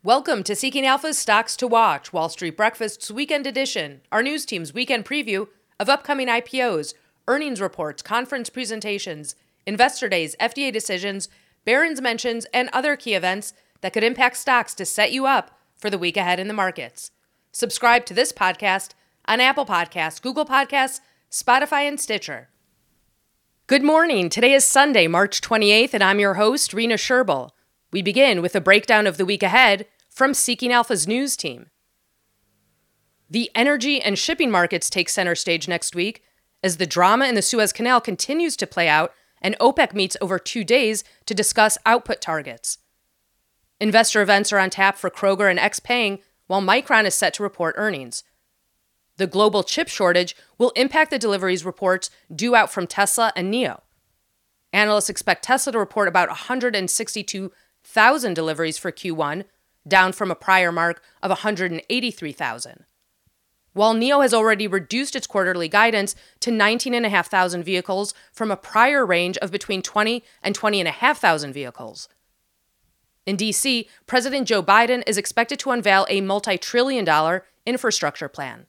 Welcome to Seeking Alpha's Stocks to Watch, Wall Street Breakfast's weekend edition, our news team's weekend preview of upcoming IPOs, earnings reports, conference presentations, investor days, FDA decisions, Barron's mentions, and other key events that could impact stocks to set you up for the week ahead in the markets. Subscribe to this podcast on Apple Podcasts, Google Podcasts, Spotify, and Stitcher. Good morning. Today is Sunday, March 28th, and I'm your host, Rena Sherbel. We begin with a breakdown of the week ahead from Seeking Alpha's news team. The energy and shipping markets take center stage next week as the drama in the Suez Canal continues to play out and OPEC meets over 2 days to discuss output targets. Investor events are on tap for Kroger and XPeng, while Micron is set to report earnings. The global chip shortage will impact the deliveries reports due out from Tesla and NIO. Analysts expect Tesla to report about 162,000 deliveries for Q1, down from a prior mark of 183,000. While NIO has already reduced its quarterly guidance to 19,500 vehicles from a prior range of between 20 and 20,500 vehicles. In D.C., President Joe Biden is expected to unveil a multi-trillion-dollar infrastructure plan.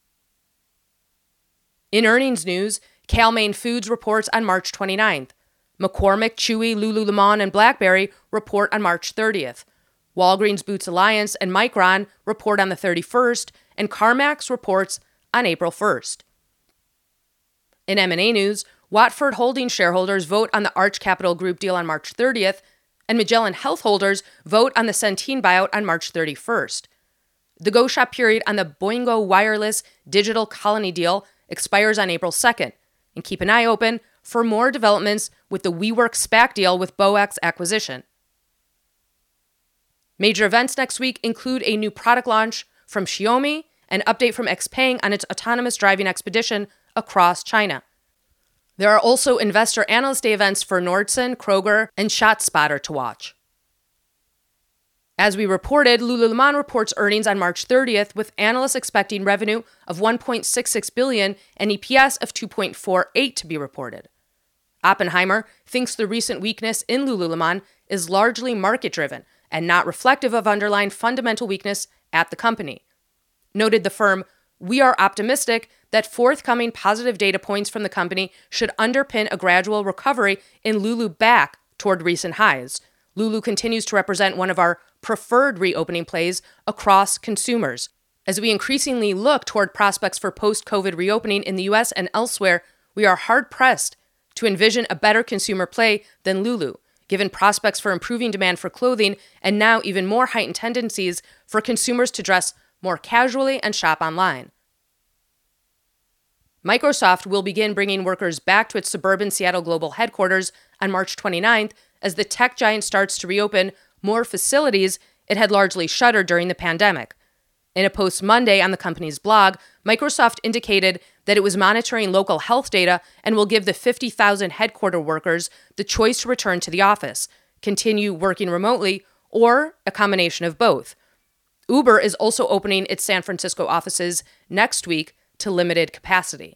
In earnings news, Cal-Maine Foods reports on March 29th. McCormick, Chewy, Lululemon, and BlackBerry report on March 30th. Walgreens Boots Alliance and Micron report on the 31st, and CarMax reports on April 1st. In M&A news, Watford Holdings shareholders vote on the Arch Capital Group deal on March 30th, and Magellan Health holders vote on the Centene buyout on March 31st. The go-shop period on the Boingo Wireless Digital Colony deal expires on April 2nd, and keep an eye open for more developments with the WeWork SPAC deal with BowX acquisition. Major events next week include a new product launch from Xiaomi, an update from XPeng on its autonomous driving expedition across China. There are also investor analyst day events for Nordson, Kroger, and ShotSpotter to watch. As we reported, Lululemon reports earnings on March 30th, with analysts expecting revenue of $1.66 billion and EPS of $2.48 to be reported. Oppenheimer thinks the recent weakness in Lululemon is largely market-driven and not reflective of underlying fundamental weakness at the company. Noted the firm, "We are optimistic that forthcoming positive data points from the company should underpin a gradual recovery in Lulu back toward recent highs. Lulu continues to represent one of our preferred reopening plays across consumers. As we increasingly look toward prospects for post-COVID reopening in the U.S. and elsewhere, we are hard-pressed to envision a better consumer play than Lulu, given prospects for improving demand for clothing and now even more heightened tendencies for consumers to dress more casually and shop online." Microsoft will begin bringing workers back to its suburban Seattle global headquarters on March 29th as the tech giant starts to reopen more facilities it had largely shuttered during the pandemic. In a post Monday on the company's blog, Microsoft indicated that it was monitoring local health data and will give the 50,000 headquarter workers the choice to return to the office, continue working remotely, or a combination of both. Uber is also opening its San Francisco offices next week to limited capacity.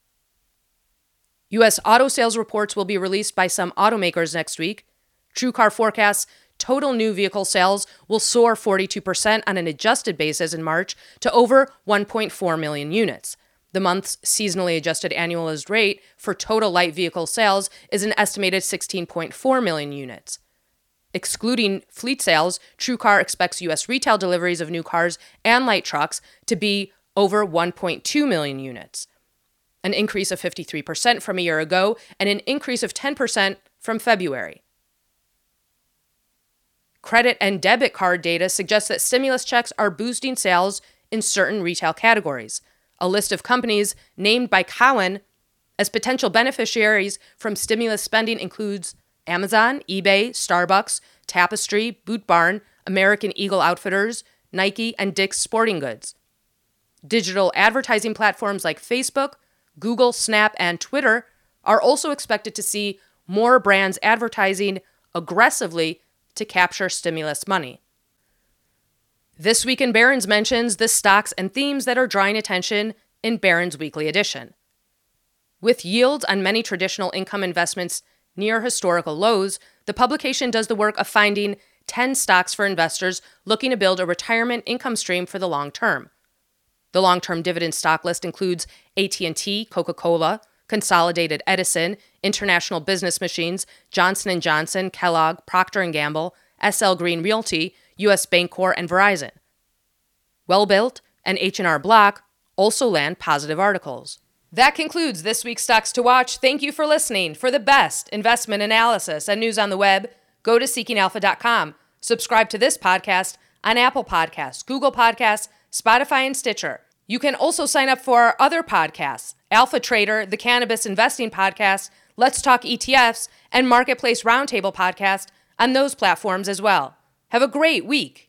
U.S. auto sales reports will be released by some automakers next week. TrueCar forecasts total new vehicle sales will soar 42% on an adjusted basis in March to over 1.4 million units. The month's seasonally adjusted annualized rate for total light vehicle sales is an estimated 16.4 million units. Excluding fleet sales, TrueCar expects U.S. retail deliveries of new cars and light trucks to be over 1.2 million units, an increase of 53% from a year ago and an increase of 10% from February. Credit and debit card data suggests that stimulus checks are boosting sales in certain retail categories. A list of companies named by Cowen as potential beneficiaries from stimulus spending includes Amazon, eBay, Starbucks, Tapestry, Boot Barn, American Eagle Outfitters, Nike, and Dick's Sporting Goods. Digital advertising platforms like Facebook, Google, Snap, and Twitter are also expected to see more brands advertising aggressively to capture stimulus money. This week in Barron's mentions the stocks and themes that are drawing attention in Barron's weekly edition. With yields on many traditional income investments near historical lows, the publication does the work of finding 10 stocks for investors looking to build a retirement income stream for the long term. The long-term dividend stock list includes AT&T, Coca-Cola, Consolidated Edison, International Business Machines, Johnson & Johnson, Kellogg, Procter & Gamble, SL Green Realty, U.S. Bancorp, and Verizon. Welbilt and H&R Block also land positive articles. That concludes this week's Stocks to Watch. Thank you for listening. For the best investment analysis and news on the web, go to seekingalpha.com. Subscribe to this podcast on Apple Podcasts, Google Podcasts, Spotify, and Stitcher. You can also sign up for our other podcasts, Alpha Trader, the Cannabis Investing Podcast, Let's Talk ETFs, and Marketplace Roundtable Podcast on those platforms as well. Have a great week.